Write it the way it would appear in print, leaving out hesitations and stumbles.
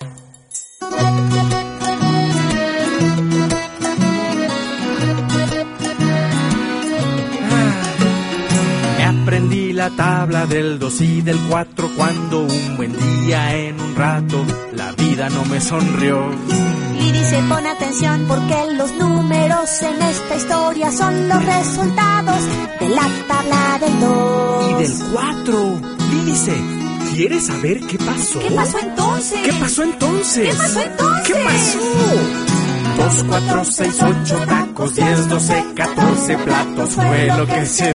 Aprendí la tabla del 2 y del 4 cuando un buen día en un rato la vida no me sonrió. Lídice, pon atención porque los números en esta historia son los resultados de la tabla del 2 y del 4. Lídice, ¿quieres saber qué pasó? ¿Qué pasó entonces? ¿Qué pasó entonces? ¿Qué pasó entonces? ¿Qué pasó? 2, 4, 6, 8 tacos, 10, 12, 14 platos fue lo que se